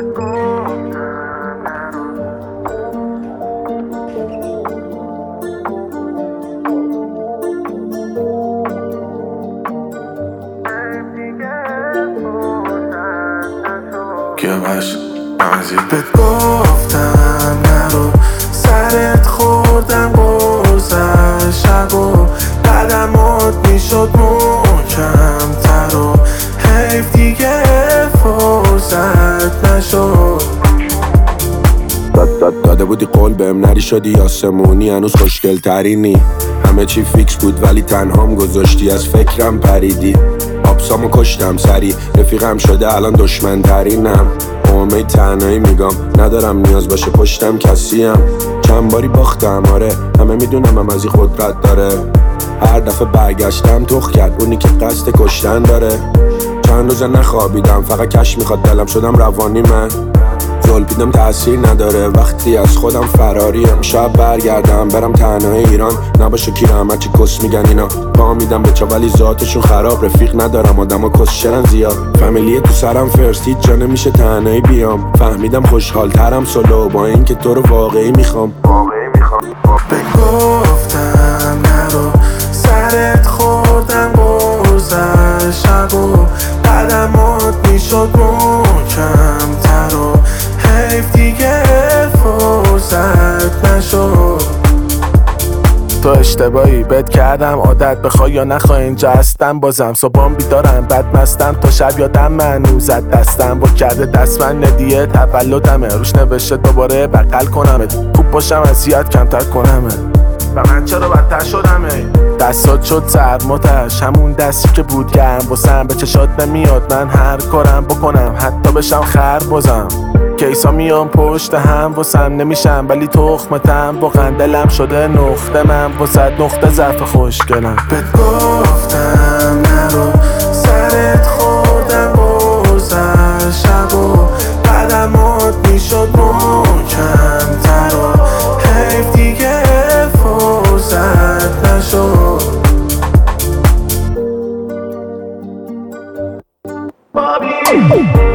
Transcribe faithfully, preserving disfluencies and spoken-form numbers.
که باش مزید بهت گفتم نرو، سرت خوردم برزن شب و قدمات میشد محکم تر و حیف دیگه فرصت نشد. داده بودی قول بهم نری شدی آسمونی، هنوز خوشگل ترینی. همه چی فیکس بود ولی تنهام گذاشتی، از فکرم پریدی. آبسامو کشتم سری، رفیقم شده الان دشمن ترینم. اومه تنهایی میگم ندارم نیاز باشه پشتم کسیم. چند باری باختم آره، همه میدونم هم از این قدرت داره. هر دفعه برگشتم تخ کرد اونی که قصد کشتن داره. چند روزه نخوابیدم فقط کش میخواد دلم، شدم روانی من. زلپیدم تأثیر نداره وقتی از خودم فراریم. شاید برگردم برم تنهای ایران، نباشه کیرم هرچی کس میگن اینا. پا میدم به چا ولی ذاتشون خراب، رفیق ندارم آدم ها کس شرن زیاد. فامیلیه تو سرم فرست، هیچ جا نمیشه تنهایی بیام. فهمیدم خوشحال ترم سولو با این که تو رو واقعی میخوام. بگفتم نرو، سرت خوردم برزن شب و قدمات میشد محکم تر و حیف دیگه فرصت نشد. تو اشتباهی بد کردم عادت بخوای یا نخوای اینجا هستم بازم. صبحام بیدارم بد مستم تا شب یادم منو زد دستم با کرده دست من ندیه تولدمه، روش نوشته دوباره بغل کنمت. خوب باشم اذیت کمتر کنمت و من چرا بدتر شدمه. دستات شد سرماتش، همون دستی که بود گرم واسم. به چشات نمیاد من هر کارم بکنم حتی بشم خر بازم. کیسا میام پشت هم واسم نمیشم ولی تخمتم با قندلم شده نقطه. من واسد نقطه ضعف خوشگلم. بهت گفتم نرو، سرت خوردم برزن شب و قدمات میشد محکم تر و حیف دیگه فرصت نشد. بابی